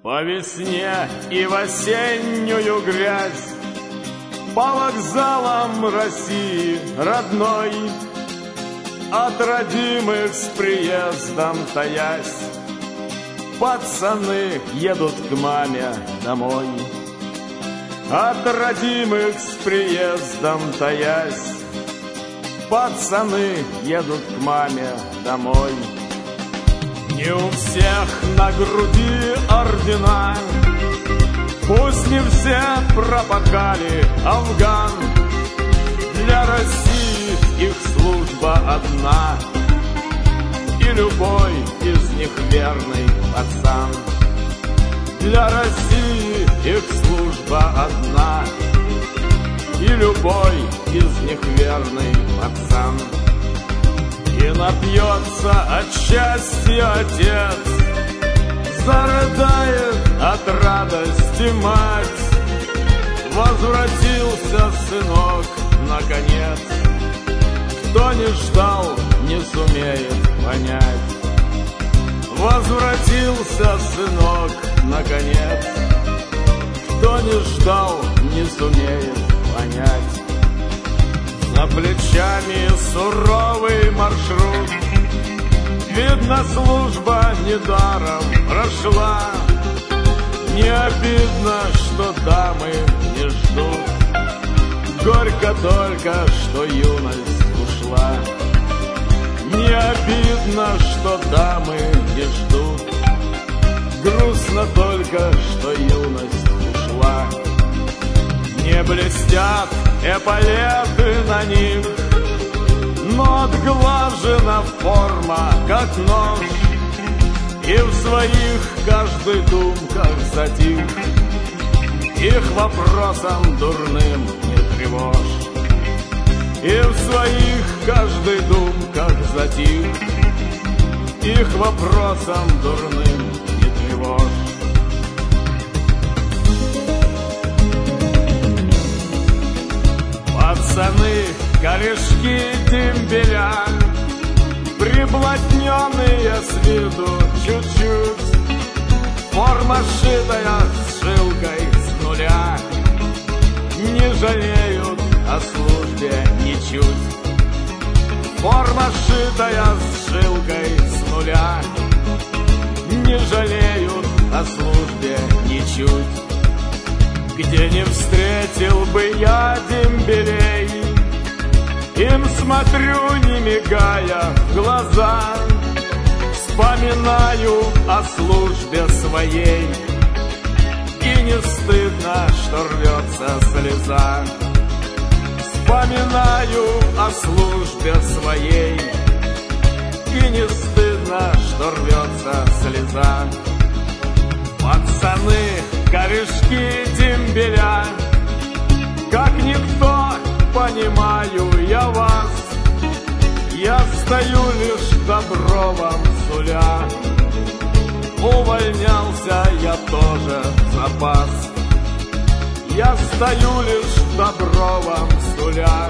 По весне и в осеннюю грязь, по вокзалам России родной, от родимых с приездом таясь, пацаны едут к маме домой. От родимых с приездом таясь, пацаны едут к маме домой. Не у всех на груди ордена, пусть не все пропахали Афган. Для России их служба одна, и любой из них верный пацан. Для России их служба одна, и любой из них верный пацан. И напьется от счастья отец, зарыдает от радости мать. Возвратился сынок наконец, кто не ждал, не сумеет понять. Возвратился сынок наконец, кто не ждал, не сумеет понять. За плечами суровый маршрут, видно, служба недаром прошла. Не обидно, что дамы не ждут, горько только, что юность ушла. Не обидно, что дамы не ждут, грустно только, что юность ушла. Не блестят эполеты на них, но отглажена форма, как нож. И в своих каждый думках затих, их вопросом дурным не тревожь. И в своих каждый думках затих, их вопросом дурным не тревожь. Пацаны, корешки дембеля, приблотненные с виду чуть-чуть, форма шитая с жилкой с нуля, не жалеют о службе ничуть. Форма шитая с жилкой с нуля, не жалеют о службе ничуть. Где не встретил бы я дембелей, им смотрю, не мигая в глаза, вспоминаю о службе своей, и не стыдно, что рвется слеза. Вспоминаю о службе своей, и не стыдно, что рвется слеза. Пацаны, корешки дембеля, как никто понимаю я вас. Я стою лишь добро вам суля, увольнялся я тоже в запас. Я стою лишь добро вам суля,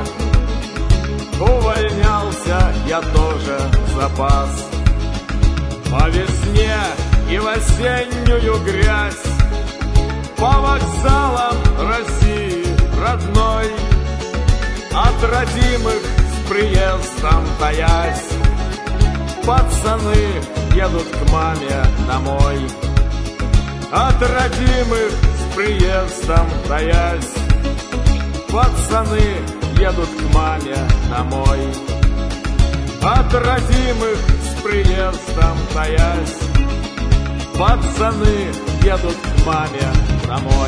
увольнялся я тоже в запас. По весне и в осеннюю грязь, по вокзалам России родной, от родимых с приездом таясь, пацаны едут к маме домой. От родимых с приездом таясь, пацаны едут к маме домой. От родимых с приездом таясь, пацаны едут к маме домой.